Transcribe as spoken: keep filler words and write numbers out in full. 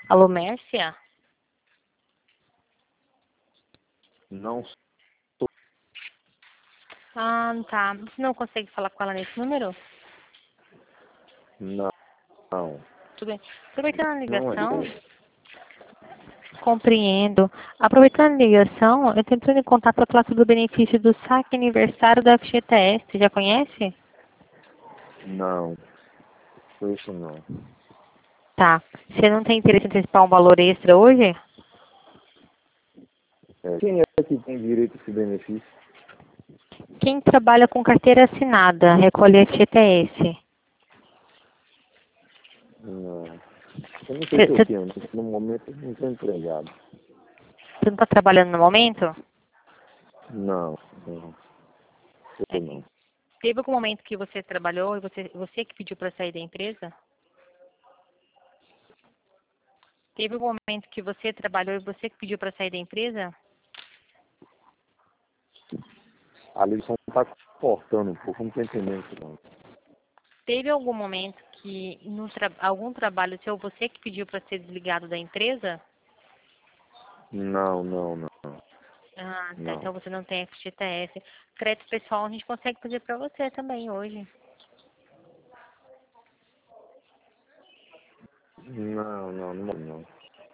Alô, Mércia? Não, Ah, tá. Você não consegue falar com ela nesse número? não, não. Tudo bem. Aproveitando a Não é. ligação, compreendo. Aproveitando a ligação, eu estou entrando em contato para falar sobre o benefício do saque aniversário da F G T S. Você já conhece? Não, foi isso não. Tá. Você não tem interesse em antecipar um valor extra hoje? É, quem é que tem direito a esse benefício? Quem trabalha com carteira assinada, recolhe F G T S. Não. Eu não sei Você se eu tenho, mas no momento eu não estou empregado. não está trabalhando no momento? Não, não. Eu não. Teve algum momento que você trabalhou e você, você que pediu para sair da empresa? Teve algum momento que você trabalhou e você que pediu para sair da empresa? A ligação está cortando um pouco, não estou entendendo isso não. Teve algum momento que no tra algum trabalho seu você que pediu para ser desligado da empresa? Não, não, não. Ah, tá. Não. Então você não tem F G T S. Crédito pessoal a gente consegue fazer para você também hoje. Não, não, não, não.